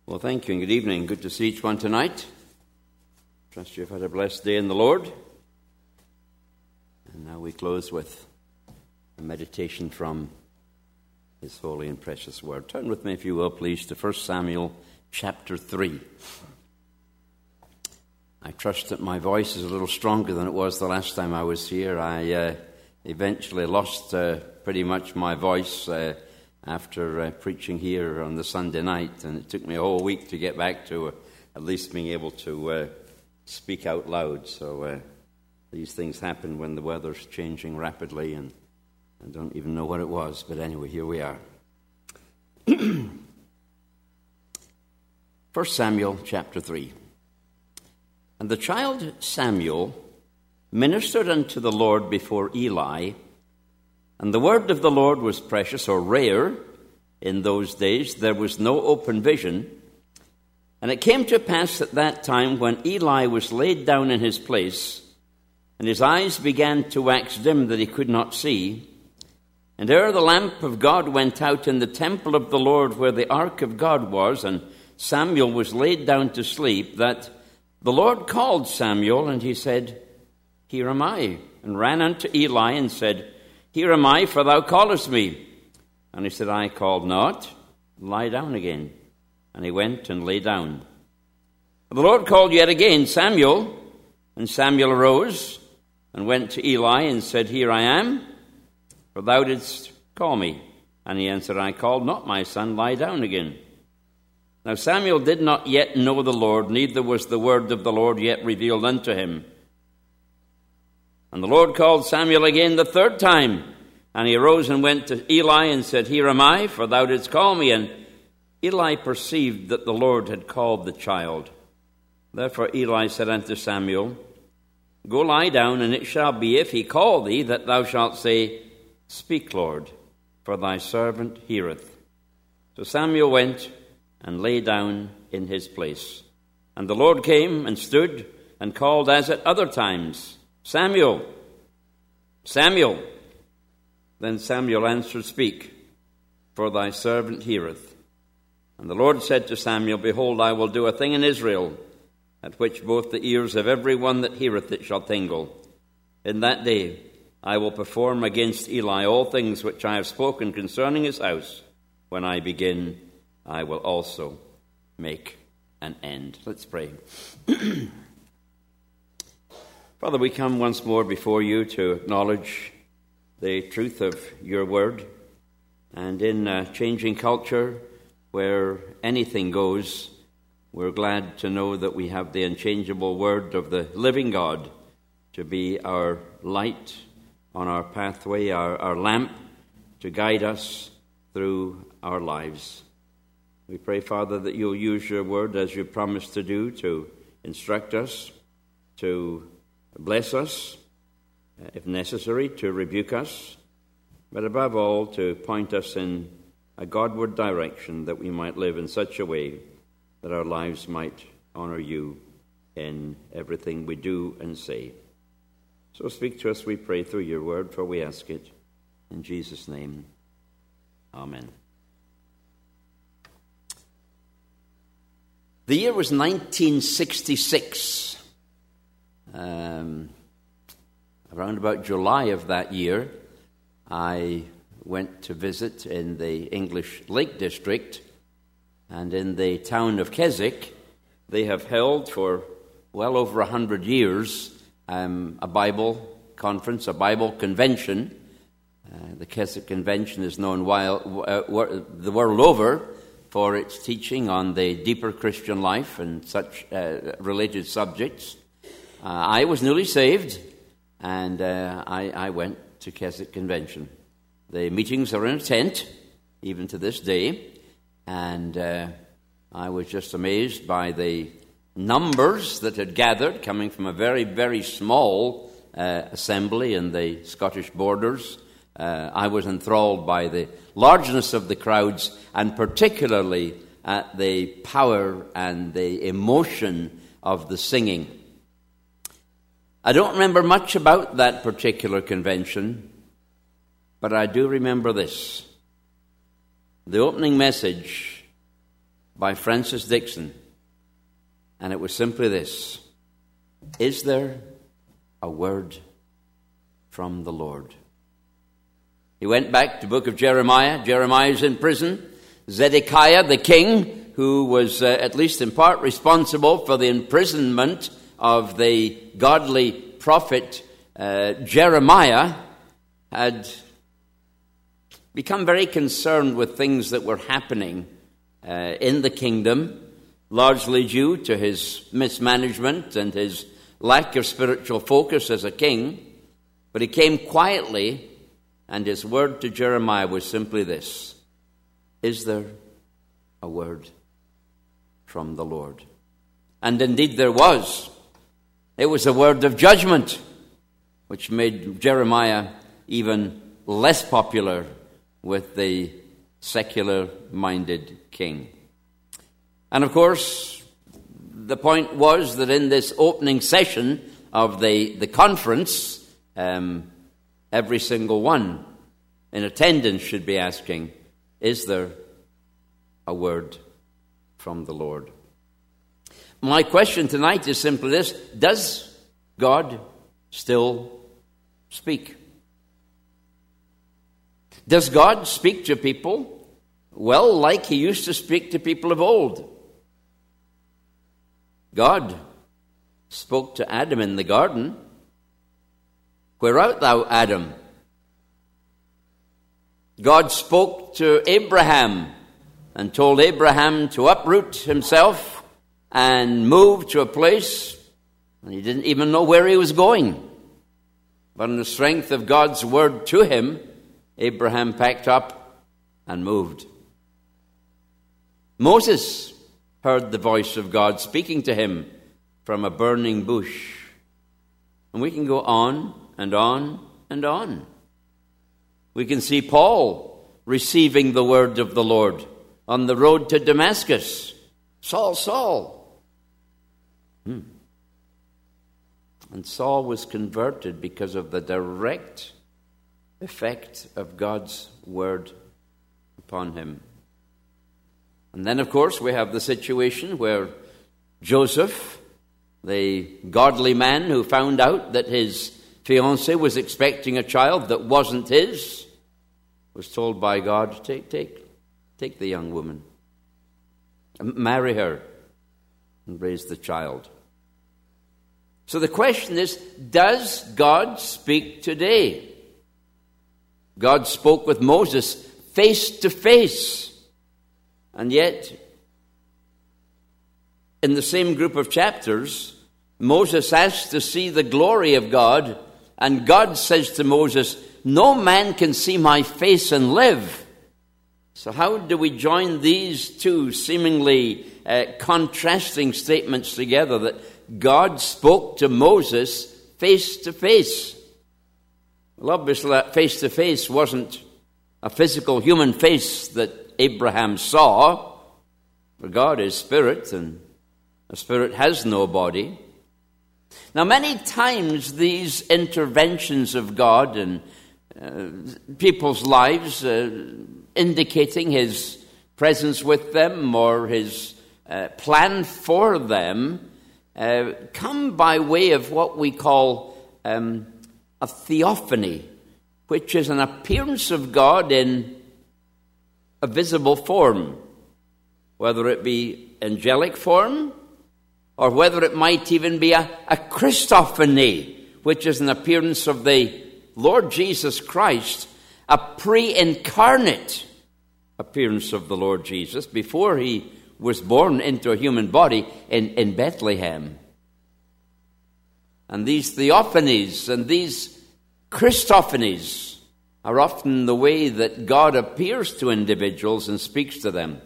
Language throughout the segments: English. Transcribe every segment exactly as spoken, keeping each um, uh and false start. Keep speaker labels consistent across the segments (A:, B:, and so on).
A: Well, thank you and good evening. Good to see each one tonight. Trust you've had a blessed day in the Lord. And now we close with a meditation from His holy and precious word. Turn with me, if you will, please, to First Samuel chapter three. I trust that my voice is a little stronger than it was the last time I was here. I uh, eventually lost uh, pretty much my voice uh, after uh, preaching here on the Sunday night, and it took me a whole week to get back to uh, at least being able to uh, speak out loud. So uh, these things happen when the weather's changing rapidly, and I don't even know what it was. But anyway, here we are. First Samuel chapter three. And the child Samuel ministered unto the Lord before Eli, and the word of the Lord was precious, or rare, in those days. There was no open vision. And it came to pass at that time, when Eli was laid down in his place, and his eyes began to wax dim that he could not see, and ere the lamp of God went out in the temple of the Lord where the ark of God was, and Samuel was laid down to sleep, that the Lord called Samuel, and he said, Here am I, and ran unto Eli and said, Here am I, for thou callest me. And he said, I called not, lie down again. And he went and lay down. And the Lord called yet again, Samuel. And Samuel arose and went to Eli and said, Here I am, for thou didst call me. And he answered, I called not, my son, lie down again. Now Samuel did not yet know the Lord, neither was the word of the Lord yet revealed unto him. And the Lord called Samuel again the third time. And he arose and went to Eli and said, Here am I, for thou didst call me. And Eli perceived that the Lord had called the child. Therefore Eli said unto Samuel, Go lie down, and it shall be, if he call thee, that thou shalt say, Speak, Lord, for thy servant heareth. So Samuel went and lay down in his place. And the Lord came and stood and called as at other times, Samuel, Samuel. Then Samuel answered, Speak, for thy servant heareth. And the Lord said to Samuel, Behold, I will do a thing in Israel, at which both the ears of every one that heareth it shall tingle. In that day I will perform against Eli all things which I have spoken concerning his house. When I begin, I will also make an end. Let's pray. Father, we come once more before you to acknowledge the truth of your word. And in a changing culture where anything goes, we're glad to know that we have the unchangeable word of the living God to be our light on our pathway, our, our lamp to guide us through our lives. We pray, Father, that you'll use your word as you promised to do, to instruct us, to bless us, if necessary, to rebuke us, but above all, to point us in a Godward direction, that we might live in such a way that our lives might honor you in everything we do and say. So speak to us, we pray, through your word, for we ask it in Jesus' name. Amen. The year was nineteen sixty-six. Um, around about July of that year, I went to visit in the English Lake District, and in the town of Keswick, they have held for well over a hundred years um, a Bible conference, a Bible convention. Uh, the Keswick Convention is known while, uh, the world over for its teaching on the deeper Christian life and such uh, related subjects. Uh, I was newly saved, and uh, I, I went to Keswick Convention. The meetings are in a tent, even to this day, and uh, I was just amazed by the numbers that had gathered, coming from a very, very small uh, assembly in the Scottish borders. Uh, I was enthralled by the largeness of the crowds, and particularly at the power and the emotion of the singing. I don't remember much about that particular convention, but I do remember this. The opening message by Francis Dixon. And it was simply this: is there a word from the Lord? He went back to the book of Jeremiah. Jeremiah is in prison. Zedekiah, the king, who was uh, at least in part responsible for the imprisonment of the godly prophet uh, Jeremiah, had become very concerned with things that were happening uh, in the kingdom, largely due to his mismanagement and his lack of spiritual focus as a king. But he came quietly, and his word to Jeremiah was simply this: is there a word from the Lord? And indeed there was. It was a word of judgment, which made Jeremiah even less popular with the secular-minded king. And of course, the point was that in this opening session of the, the conference, um, every single one in attendance should be asking, is there a word from the Lord? My question tonight is simply this: does God still speak? Does God speak to people? Well, like he used to speak to people of old. God spoke to Adam in the garden. Where art thou, Adam? God spoke to Abraham and told Abraham to uproot himself and move to a place, and he didn't even know where he was going. But on the strength of God's word to him, Abraham packed up and moved. Moses heard the voice of God speaking to him from a burning bush. And we can go on and on and on. We can see Paul receiving the word of the Lord on the road to Damascus. Saul, Saul. Hmm. And Saul was converted because of the direct effect of God's word upon him. And then, of course, we have the situation where Joseph, the godly man who found out that his fiancée was expecting a child that wasn't his, was told by God, take, take, take the young woman, marry her, and raise the child. So the question is, does God speak today? God spoke with Moses face to face. And yet, in the same group of chapters, Moses asks to see the glory of God, and God says to Moses, no man can see my face and live. So how do we join these two seemingly uh, contrasting statements together, that God spoke to Moses face to face? Well, obviously that face to face wasn't a physical human face that Abraham saw, for God is spirit, and a spirit has no body. Now, many times these interventions of God in uh, people's lives, uh, indicating his presence with them or his uh, plan for them, uh, come by way of what we call um, a theophany, which is an appearance of God in a visible form, whether it be angelic form or whether it might even be a, a Christophany, which is an appearance of the Lord Jesus Christ, a pre-incarnate appearance of the Lord Jesus before he was born into a human body in, in Bethlehem. And these theophanies and these Christophanies are often the way that God appears to individuals and speaks to them.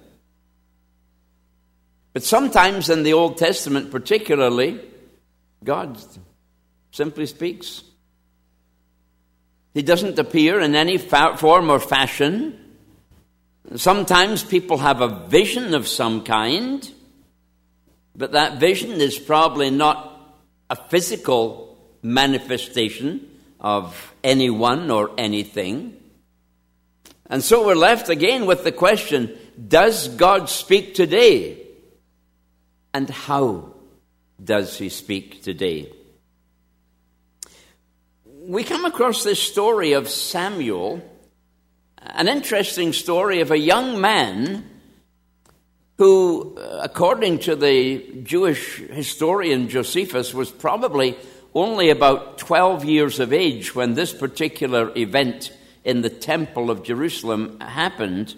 A: But sometimes in the Old Testament particularly, God simply speaks. He doesn't appear in any fa- form or fashion. Sometimes people have a vision of some kind, but that vision is probably not a physical manifestation of anyone or anything. And so we're left again with the question, does God speak today? And how does he speak today? We come across this story of Samuel, an interesting story of a young man who, according to the Jewish historian Josephus, was probably only about twelve years of age when this particular event in the Temple of Jerusalem happened.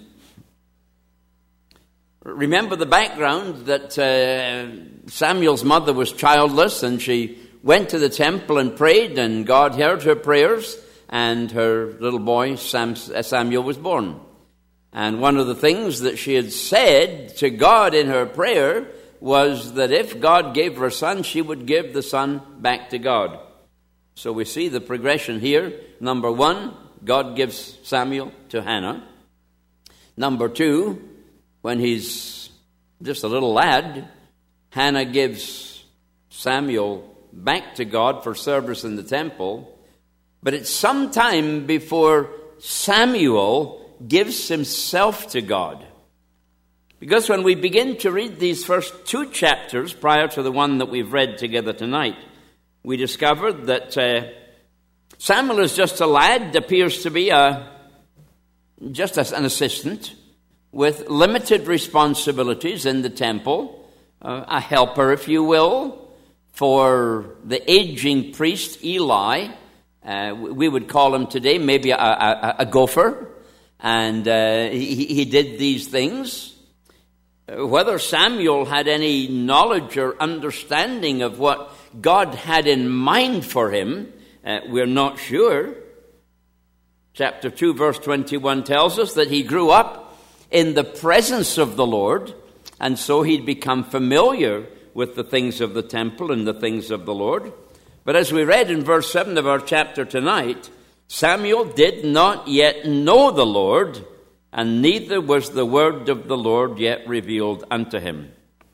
A: Remember the background that uh, Samuel's mother was childless, and she went to the temple and prayed, and God heard her prayers, and her little boy Sam, Samuel was born. And one of the things that she had said to God in her prayer was that if God gave her a son, she would give the son back to God. So we see the progression here. Number one, God gives Samuel to Hannah. Number two, when he's just a little lad, Hannah gives Samuel back to God for service in the temple. But it's some time before Samuel gives himself to God. Because when we begin to read these first two chapters prior to the one that we've read together tonight, we discovered that uh, Samuel is just a lad, appears to be a, just as an assistant with limited responsibilities in the temple, uh, a helper, if you will, for the aging priest Eli. Uh, we would call him today maybe a, a, a gopher, and uh, he, he did these things. Whether Samuel had any knowledge or understanding of what God had in mind for him, uh, we're not sure. Chapter two, verse twenty-one tells us that he grew up in the presence of the Lord, and so he'd become familiar with the things of the temple and the things of the Lord. But as we read in verse seven of our chapter tonight, Samuel did not yet know the Lord, and neither was the word of the Lord yet revealed unto him.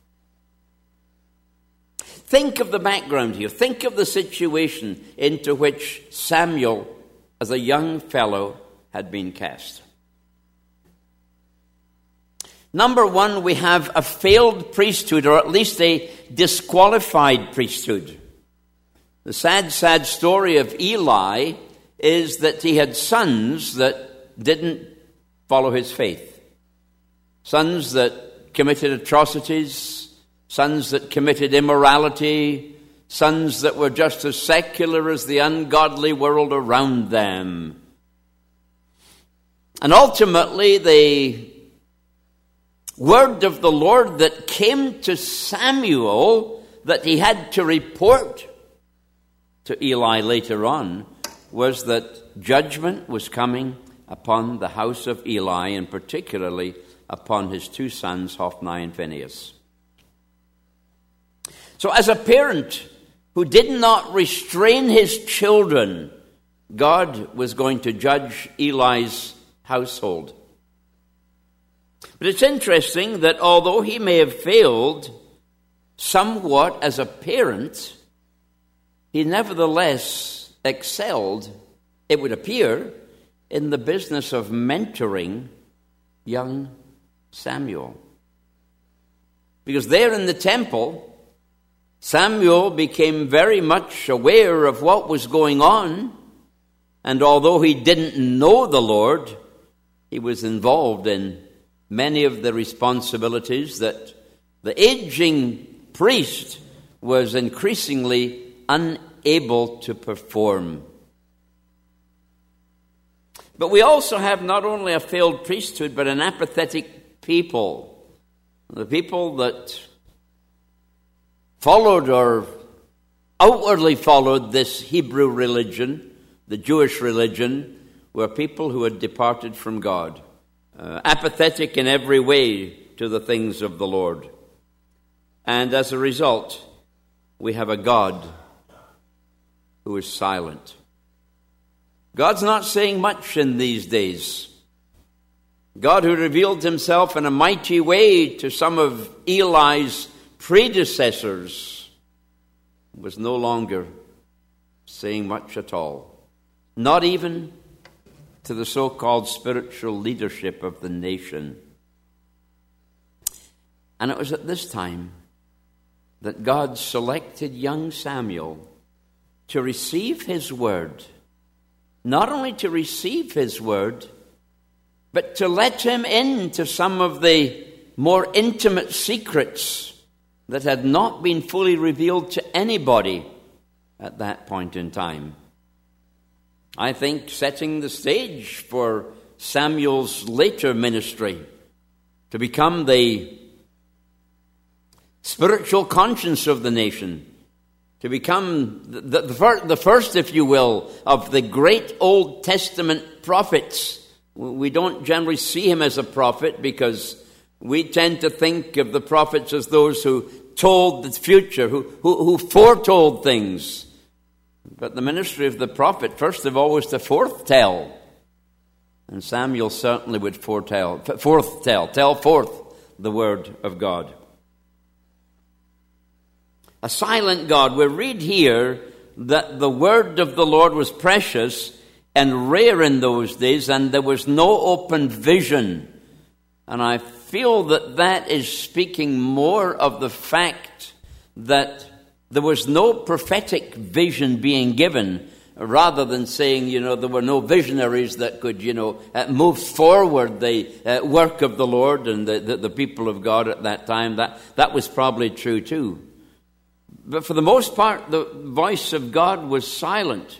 A: Think of the background here. Think of the situation into which Samuel, as a young fellow, had been cast. Number one, we have a failed priesthood, or at least a disqualified priesthood. The sad, sad story of Eli is that he had sons that didn't follow his faith. Sons that committed atrocities, sons that committed immorality, sons that were just as secular as the ungodly world around them. And ultimately, the word of the Lord that came to Samuel that he had to report to Eli later on was that judgment was coming upon the house of Eli, and particularly upon his two sons, Hophni and Phinehas. So as a parent who did not restrain his children, God was going to judge Eli's household. But it's interesting that although he may have failed somewhat as a parent, he nevertheless excelled, it would appear, in the business of mentoring young Samuel. Because there in the temple, Samuel became very much aware of what was going on, and although he didn't know the Lord, he was involved in many of the responsibilities that the aging priest was increasingly unable to perform. But we also have not only a failed priesthood, but an apathetic people. The people that followed or outwardly followed this Hebrew religion, the Jewish religion, were people who had departed from God, uh, apathetic in every way to the things of the Lord. And as a result, we have a God who is silent. God's not saying much in these days. God, who revealed himself in a mighty way to some of Eli's predecessors, was no longer saying much at all. Not even to the so-called spiritual leadership of the nation. And it was at this time that God selected young Samuel to receive his word. Not only to receive his word, but to let him into some of the more intimate secrets that had not been fully revealed to anybody at that point in time. I think setting the stage for Samuel's later ministry to become the spiritual conscience of the nation, to become the, the, the, first, the first, if you will, of the great Old Testament prophets. We don't generally see him as a prophet because we tend to think of the prophets as those who told the future, who, who, who foretold things. But the ministry of the prophet, first of all, was to foretell. And Samuel certainly would foretell, foretell, tell forth the word of God. A silent God. We read here that the word of the Lord was precious and rare in those days, and there was no open vision. And I feel that that is speaking more of the fact that there was no prophetic vision being given, rather than saying, you know, there were no visionaries that could, you know, uh, move forward the uh, work of the Lord and the, the, the people of God at that time. That, that was probably true too. But for the most part, the voice of God was silent.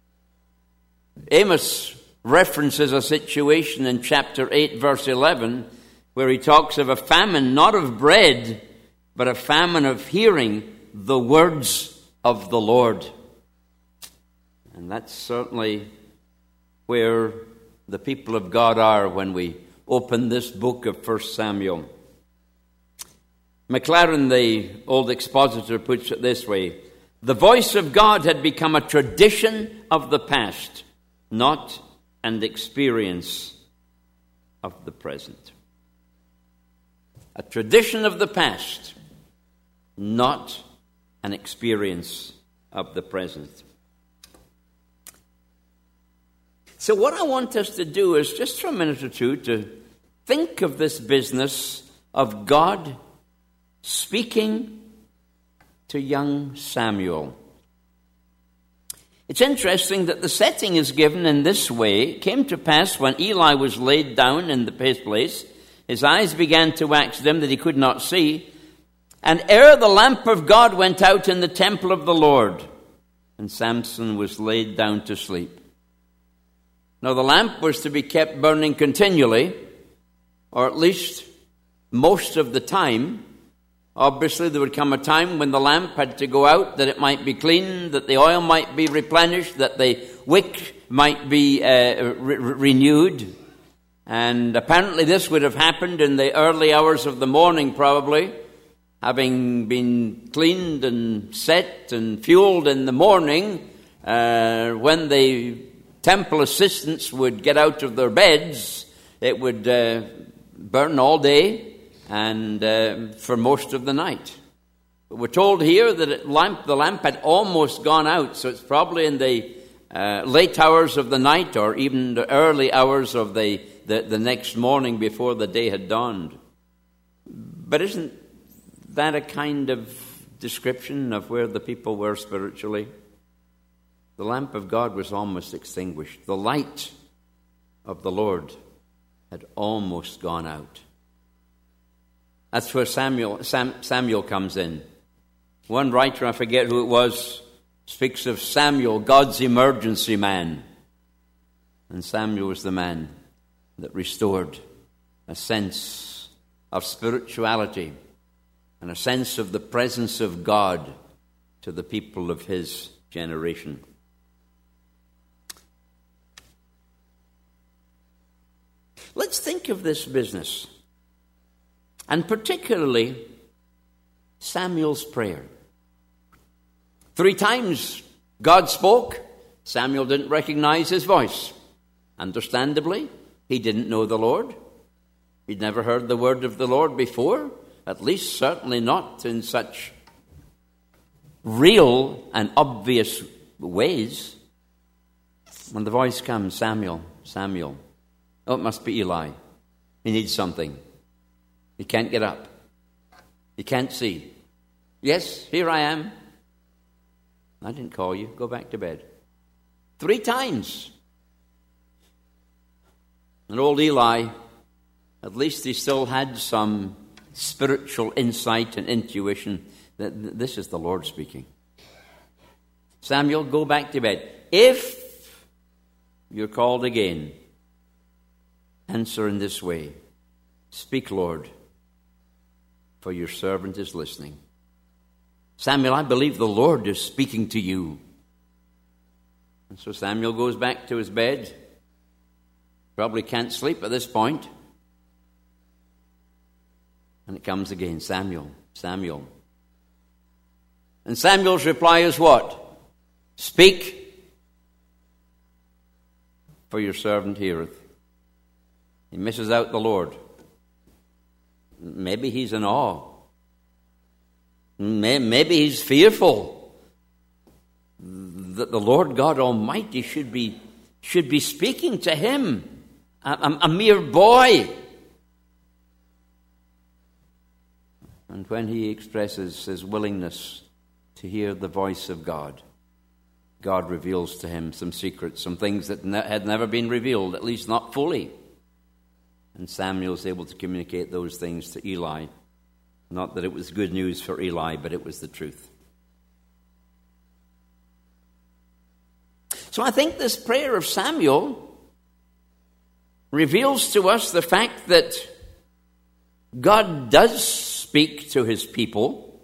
A: Amos references a situation in chapter eight, verse eleven, where he talks of a famine, not of bread, but a famine of hearing the words of the Lord. And that's certainly where the people of God are when we open this book of First Samuel. McLaren, the old expositor, puts it this way: the voice of God had become a tradition of the past, not an experience of the present. A tradition of the past, not an experience of the present. So what I want us to do is just for a minute or two to think of this business of God speaking to young Samuel. It's interesting that the setting is given in this way. It came to pass when Eli was laid down in his place, his eyes began to wax dim that he could not see, and ere the lamp of God went out in the temple of the Lord, and Samson was laid down to sleep. Now the lamp was to be kept burning continually, or at least most of the time. Obviously, there would come a time when the lamp had to go out, that it might be cleaned, that the oil might be replenished, that the wick might be uh, re- renewed. And apparently this would have happened in the early hours of the morning, probably, having been cleaned and set and fueled in the morning, uh, when the temple assistants would get out of their beds. It would uh, burn all day and uh, for most of the night. But we're told here that it lamp, the lamp had almost gone out, so it's probably in the uh, late hours of the night or even the early hours of the, the, the next morning before the day had dawned. But isn't that a kind of description of where the people were spiritually? The lamp of God was almost extinguished. The light of the Lord had almost gone out. That's where Samuel, Sam, Samuel comes in. One writer, I forget who it was, speaks of Samuel, God's emergency man. And Samuel was the man that restored a sense of spirituality and a sense of the presence of God to the people of his generation. Let's think of this business, and particularly Samuel's prayer. Three times God spoke. Samuel didn't recognize his voice. Understandably, he didn't know the Lord. He'd never heard the word of the Lord before, at least certainly not in such real and obvious ways. When the voice comes, Samuel, Samuel. Oh, it must be Eli. He needs something. He can't get up. You can't see. Yes, here I am. I didn't call you. Go back to bed. Three times. And old Eli, at least he still had some spiritual insight and intuition that this is the Lord speaking. Samuel, go back to bed. If you're called again, answer in this way. Speak, Lord, for your servant is listening. Samuel, I believe the Lord is speaking to you. And so Samuel goes back to his bed. Probably can't sleep at this point. And it comes again, Samuel, Samuel. And Samuel's reply is what? Speak, for your servant heareth. He misses out the Lord. Maybe he's in awe. Maybe he's fearful that the Lord God Almighty should be, should be speaking to him, a, a, a mere boy. And when he expresses his willingness to hear the voice of God, God reveals to him some secrets, some things that ne- had never been revealed, at least not fully. And Samuel is able to communicate those things to Eli. Not that it was good news for Eli, but it was the truth. So I think this prayer of Samuel reveals to us the fact that God does speak to his people.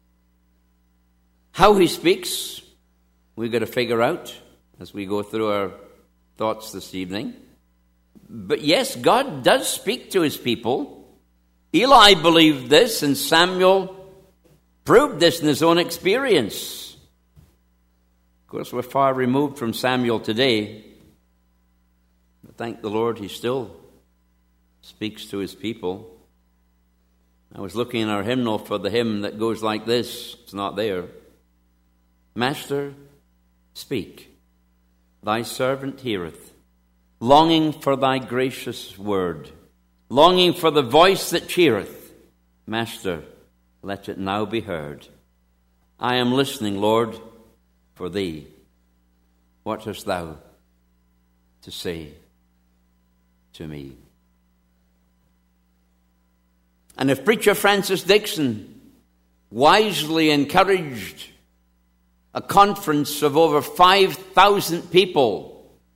A: How he speaks, we've got to figure out as we go through our thoughts this evening. But yes, God does speak to his people. Eli believed this, and Samuel proved this in his own experience. Of course, we're far removed from Samuel today. But thank the Lord, he still speaks to his people. I was looking in our hymnal for the hymn that goes like this. It's not there. Master, speak. Thy servant heareth, longing for thy gracious word, longing for the voice that cheereth. Master, let it now be heard. I am listening, Lord, for thee. What hast thou to say to me? And if preacher Francis Dixon wisely encouraged a conference of over five thousand people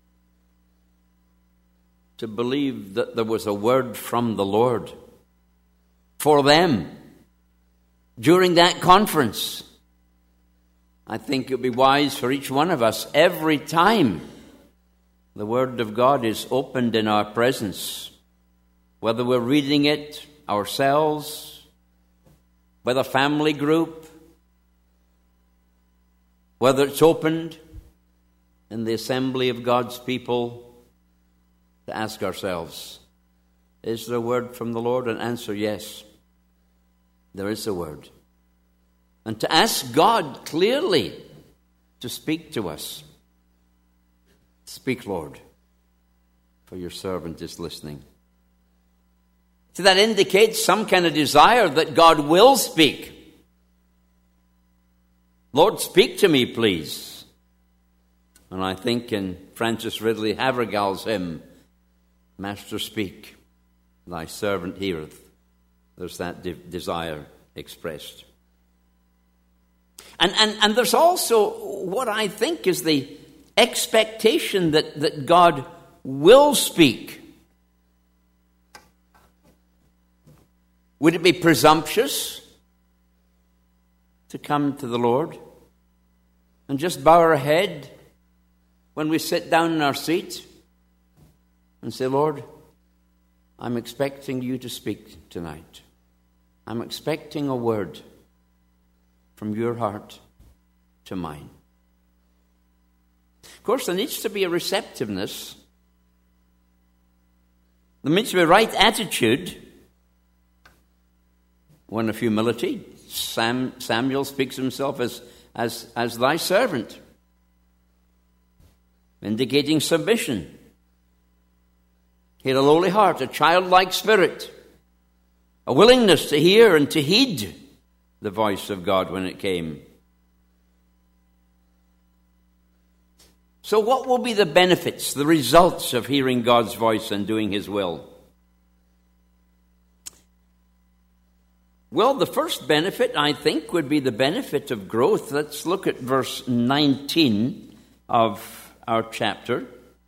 A: to believe that there was a word from the Lord for them during that conference, I think it would be wise for each one of us, every time the Word of God is opened in our presence, whether we're reading it ourselves, with a family group, whether it's opened in the assembly of God's people, to ask ourselves, is there a word from the Lord? And answer, yes, there is a word. And to ask God clearly to speak to us. Speak, Lord, for your servant is listening. So that indicates some kind of desire that God will speak. Lord, speak to me, please. And I think in Francis Ridley Havergal's hymn, Master, speak, thy servant heareth. There's that de- desire expressed. And, and, and there's also what I think is the expectation that, that God will speak. Would it be presumptuous to come to the Lord and just bow our head when we sit down in our seat and say, Lord, I'm expecting you to speak tonight. I'm expecting a word from your heart to mine. Of course, there needs to be a receptiveness. There needs to be a right attitude. One of humility. Sam, Samuel speaks of himself as, as, as thy servant, indicating submission. He had a lowly heart, a childlike spirit, a willingness to hear and to heed the voice of God when it came. So what will be the benefits, the results of hearing God's voice and doing his will? Well, the first benefit, I think, would be the benefit of growth. Let's look at verse nineteen of our chapter.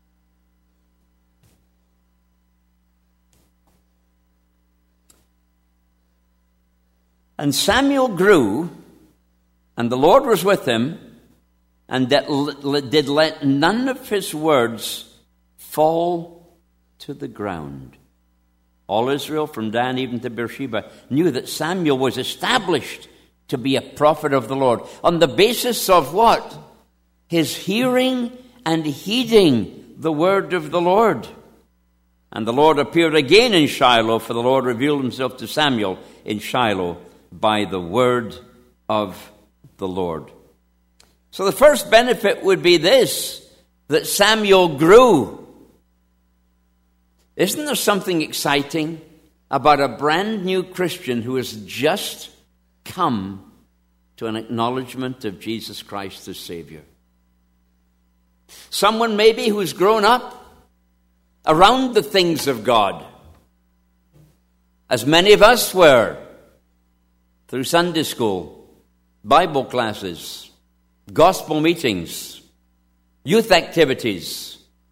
A: And Samuel grew, and the Lord was with him, and did let none of his words fall to the ground. All Israel, from Dan even to Beersheba, knew that Samuel was established to be a prophet of the Lord. On the basis of what? His hearing and heeding the word of the Lord. And the Lord appeared again in Shiloh, for the Lord revealed himself to Samuel in Shiloh by the word of the Lord. So the first benefit would be this, that Samuel grew. Isn't there something exciting about a brand new Christian who has just come to an acknowledgement of Jesus Christ as Savior? Someone maybe who's grown up around the things of God, as many of us were, through Sunday school, Bible classes, gospel meetings, youth activities.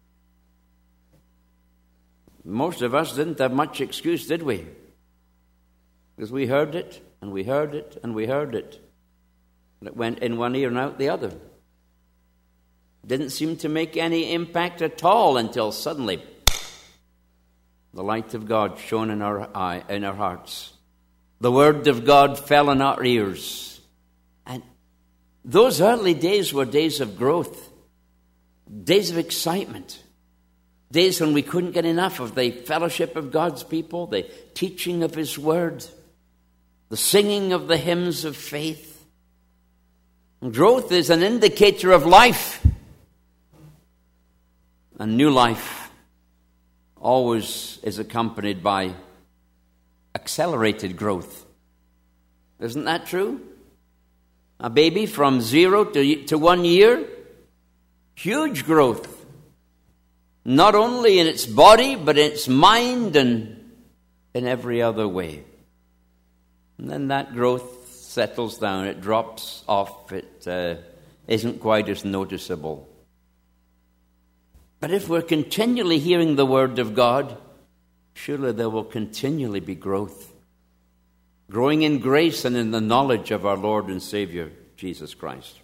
A: Most of us didn't have much excuse, did we? Because we heard it, and we heard it, and we heard it. And it went in one ear and out the other. Didn't seem to make any impact at all until suddenly the light of God shone in our eye, in our hearts. The word of God fell in our ears. And those early days were days of growth, days of excitement. Days when we couldn't get enough of the fellowship of God's people, the teaching of his word, the singing of the hymns of faith. And growth is an indicator of life. And new life always is accompanied by accelerated growth. Isn't that true? A baby from zero to, to one year, huge growth. Not only in its body, but in its mind and in every other way. And then that growth settles down. It drops off. It uh, isn't quite as noticeable. But if we're continually hearing the word of God, surely there will continually be growth. Growing in grace and in the knowledge of our Lord and Savior, Jesus Christ.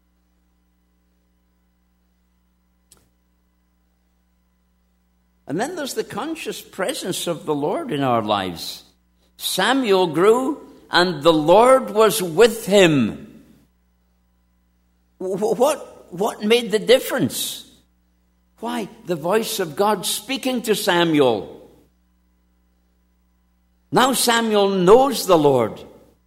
A: And then there's the conscious presence of the Lord in our lives. Samuel grew, and the Lord was with him. What, what made the difference? Why? The voice of God speaking to Samuel. Now Samuel knows the Lord.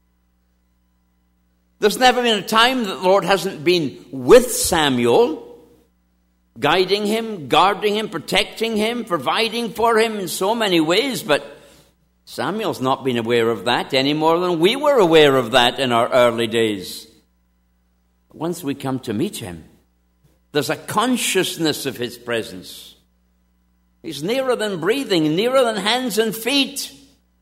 A: There's never been a time that the Lord hasn't been with Samuel, guiding him, guarding him, protecting him, providing for him in so many ways. But Samuel's not been aware of that any more than we were aware of that in our early days. Once we come to meet him, there's a consciousness of his presence. He's nearer than breathing, nearer than hands and feet.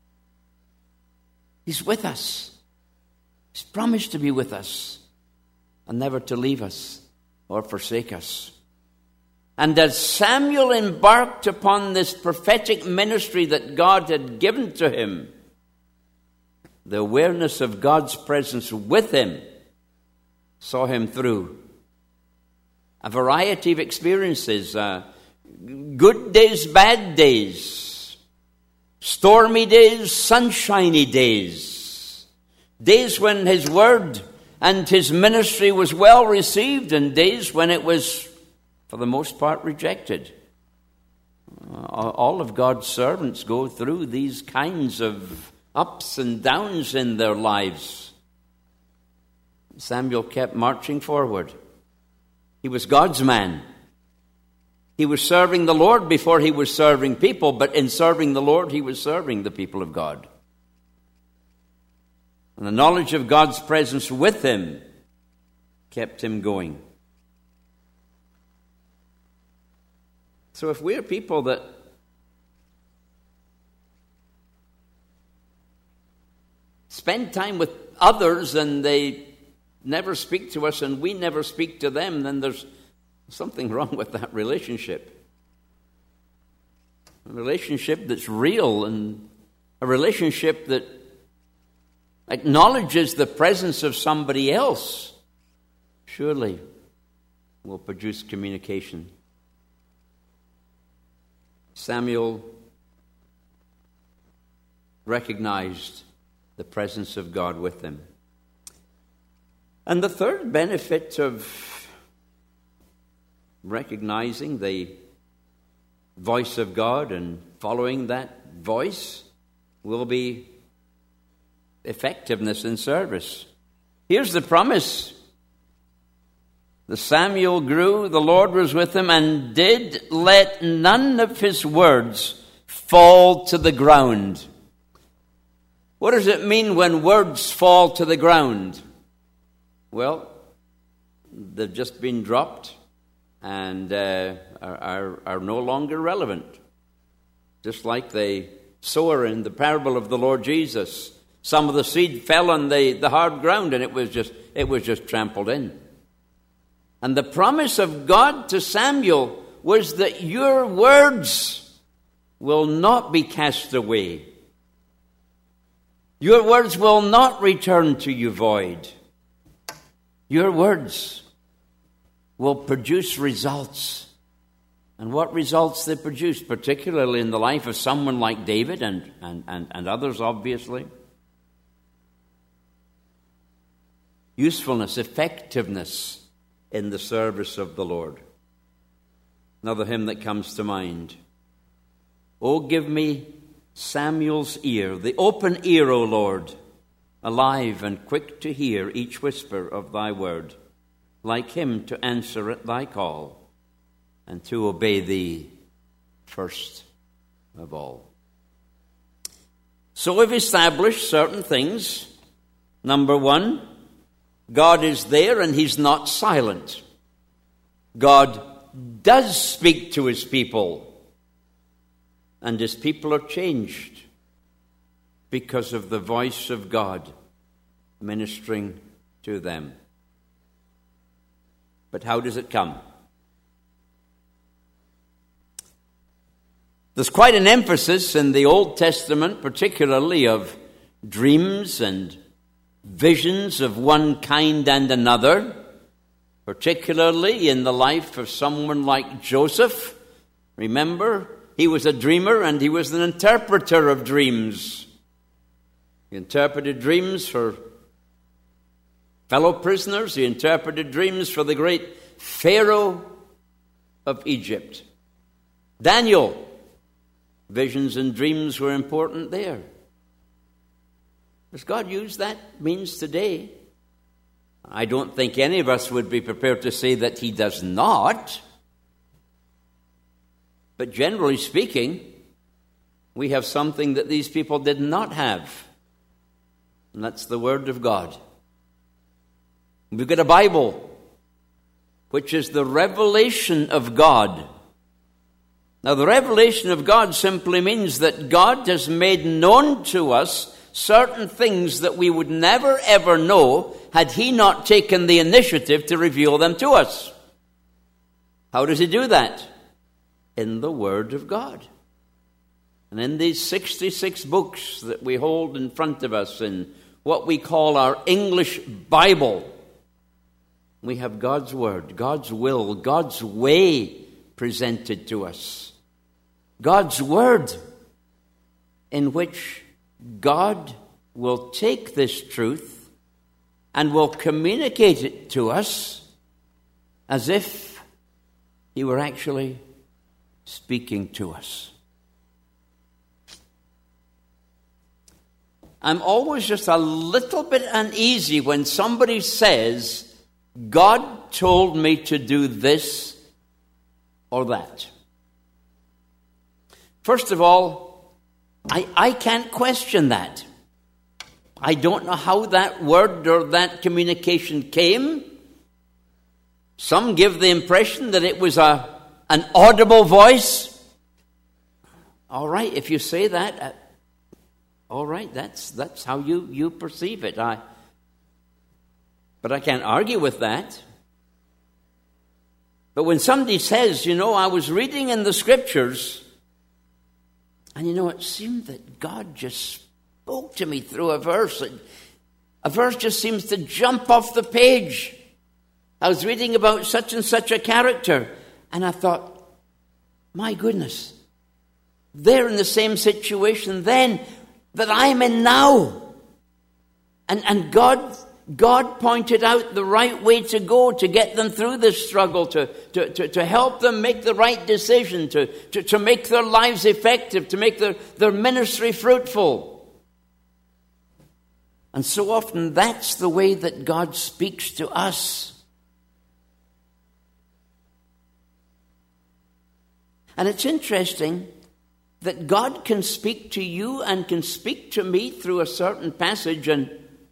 A: He's with us. He's promised to be with us and never to leave us or forsake us. And as Samuel embarked upon this prophetic ministry that God had given to him, the awareness of God's presence with him saw him through a variety of experiences, uh, good days, bad days, stormy days, sunshiny days, days when his word and his ministry was well received, and days when it was, for the most part, rejected. All of God's servants go through these kinds of ups and downs in their lives. Samuel kept marching forward. He was God's man. He was serving the Lord before he was serving people, but in serving the Lord, he was serving the people of God. And the knowledge of God's presence with him kept him going. So if we're people that spend time with others and they never speak to us and we never speak to them, then there's something wrong with that relationship. A relationship that's real and a relationship that acknowledges the presence of somebody else surely will produce communication. Samuel recognized the presence of God with him. And the third benefit of recognizing the voice of God and following that voice will be effectiveness in service. Here's the promise. The Samuel grew, the Lord was with him, and did let none of his words fall to the ground. What does it mean when words fall to the ground? Well, they've just been dropped and uh, are, are, are no longer relevant. Just like the sower in the parable of the Lord Jesus. Some of the seed fell on the, the hard ground and it was just it was just trampled in. And the promise of God to Samuel was that your words will not be cast away. Your words will not return to you void. Your words will produce results. And what results they produce, particularly in the life of someone like David and, and, and, and others, obviously? Usefulness, effectiveness in the service of the Lord. Another hymn that comes to mind. Oh, give me Samuel's ear, the open ear, O Lord, alive and quick to hear each whisper of thy word, like him to answer at thy call, and to obey thee first of all. So we've established certain things. Number one, God is there and he's not silent. God does speak to his people. And his people are changed because of the voice of God ministering to them. But how does it come? There's quite an emphasis in the Old Testament, particularly of dreams and visions of one kind and another, particularly in the life of someone like Joseph. Remember, he was a dreamer and he was an interpreter of dreams. He interpreted dreams for fellow prisoners. He interpreted dreams for the great Pharaoh of Egypt. Daniel, visions and dreams were important there. Does God use that means today? I don't think any of us would be prepared to say that he does not. But generally speaking, we have something that these people did not have. And that's the Word of God. We've got a Bible, which is the revelation of God. Now, the revelation of God simply means that God has made known to us certain things that we would never ever know had he not taken the initiative to reveal them to us. How does he do that? In the Word of God. And in these sixty-six books that we hold in front of us in what we call our English Bible, we have God's Word, God's will, God's way presented to us. God's Word in which God will take this truth and will communicate it to us as if he were actually speaking to us. I'm always just a little bit uneasy when somebody says, God told me to do this or that. First of all, I, I can't question that. I don't know how that word or that communication came. Some give the impression that it was a an audible voice. All right, if you say that, uh, all right, that's that's how you, you perceive it. I, but I can't argue with that. But when somebody says, you know, I was reading in the Scriptures, and you know, it seemed that God just spoke to me through a verse. A verse just seems to jump off the page. I was reading about such and such a character, and I thought, my goodness, they're in the same situation then that I'm in now. And and God God pointed out the right way to go to get them through this struggle, to, to, to, to help them make the right decision, to, to, to make their lives effective, to make their, their ministry fruitful. And so often that's the way that God speaks to us. And it's interesting that God can speak to you and can speak to me through a certain passage, and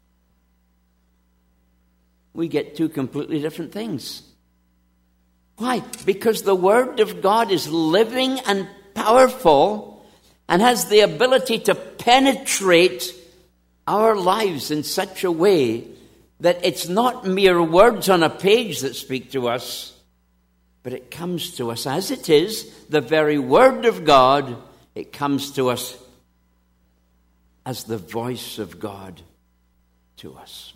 A: we get two completely different things. Why? Because the Word of God is living and powerful and has the ability to penetrate our lives in such a way that it's not mere words on a page that speak to us, but it comes to us as it is, the very Word of God. It comes to us as the voice of God to us.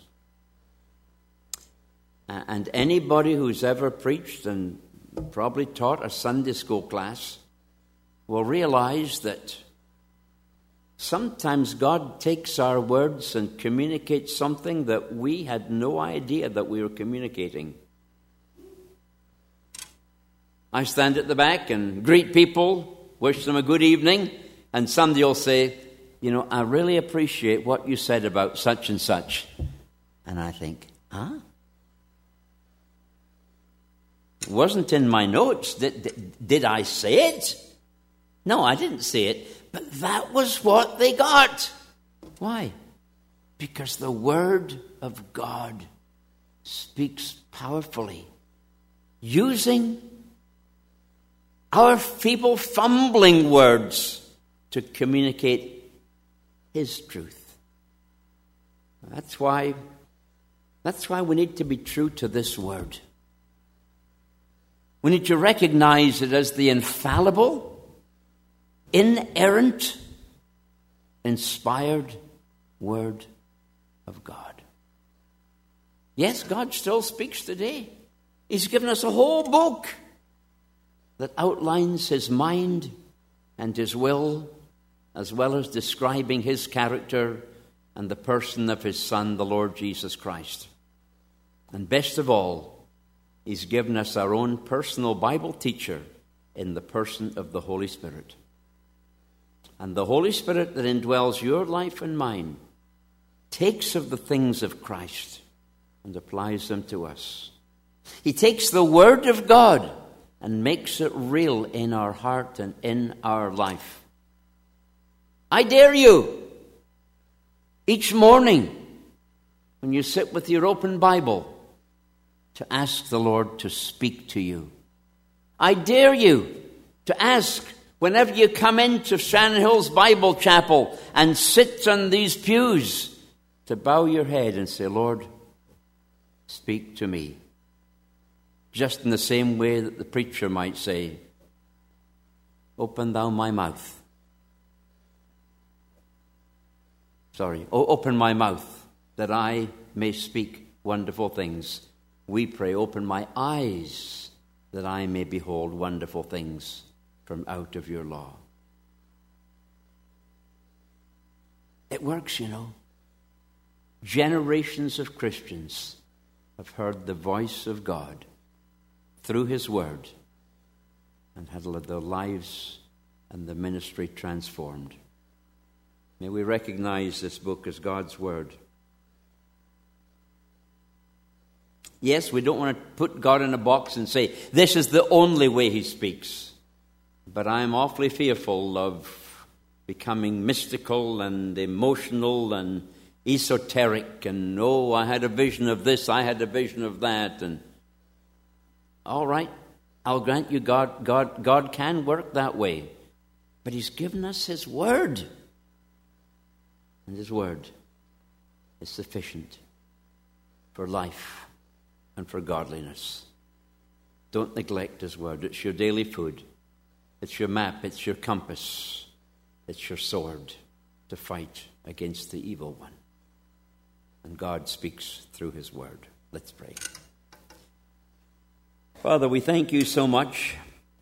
A: And anybody who's ever preached and probably taught a Sunday school class will realize that sometimes God takes our words and communicates something that we had no idea that we were communicating. I stand at the back and greet people, wish them a good evening, and somebody will say, you know, I really appreciate what you said about such and such. And I think, huh? It wasn't in my notes. Did, did, did I say it? No, I didn't say it. But that was what they got. Why? Because the Word of God speaks powerfully, using our feeble, fumbling words to communicate His truth. That's why, that's why we need to be true to this Word. We need to recognize it as the infallible, inerrant, inspired Word of God. Yes, God still speaks today. He's given us a whole book that outlines His mind and His will, as well as describing His character and the person of His Son, the Lord Jesus Christ. And best of all, He's given us our own personal Bible teacher in the person of the Holy Spirit. And the Holy Spirit that indwells your life and mine takes of the things of Christ and applies them to us. He takes the Word of God and makes it real in our heart and in our life. I dare you, each morning when you sit with your open Bible, to ask the Lord to speak to you. I dare you to ask whenever you come into Shannon Hills Bible Chapel and sit on these pews, to bow your head and say, Lord, speak to me. Just in the same way that the preacher might say, open thou my mouth. Sorry, oh, open my mouth that I may speak wonderful things. We pray, open my eyes that I may behold wonderful things from out of your law. It works, you know. Generations of Christians have heard the voice of God through His Word and had their lives and the ministry transformed. May we recognize this book as God's Word. Yes, we don't want to put God in a box and say, this is the only way He speaks. But I'm awfully fearful of becoming mystical and emotional and esoteric and, oh, I had a vision of this, I had a vision of that. And all right, I'll grant you God, God, God can work that way. But he's given us his word. And his word is sufficient for life and for godliness. Don't neglect his word. It's your daily food. It's your map. It's your compass. It's your sword to fight against the evil one. And God speaks through his word. Let's pray. Father, we thank you so much,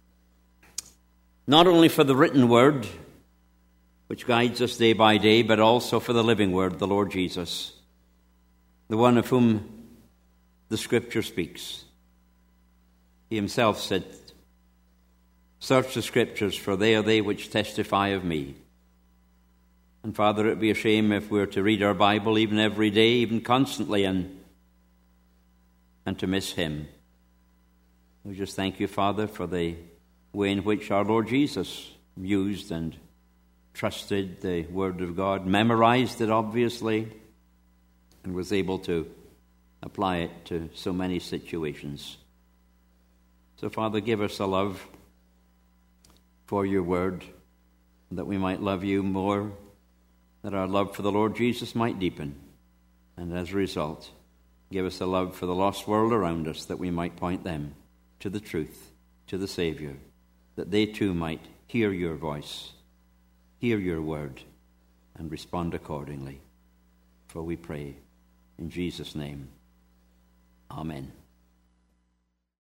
A: not only for the written word, which guides us day by day, but also for the living word, the Lord Jesus, the one of whom the Scripture speaks. He himself said, search the Scriptures, for they are they which testify of me. And Father, it would be a shame if we were to read our Bible even every day, even constantly, and, and to miss him. We just thank you, Father, for the way in which our Lord Jesus used and trusted the Word of God, memorized it, obviously, and was able to apply it to so many situations. So, Father, give us a love for your Word, that we might love you more, that our love for the Lord Jesus might deepen, and as a result, give us a love for the lost world around us, that we might point them to the truth, to the Savior, that they too might hear your voice, hear your word, and respond accordingly. For we pray in Jesus' name. Amen.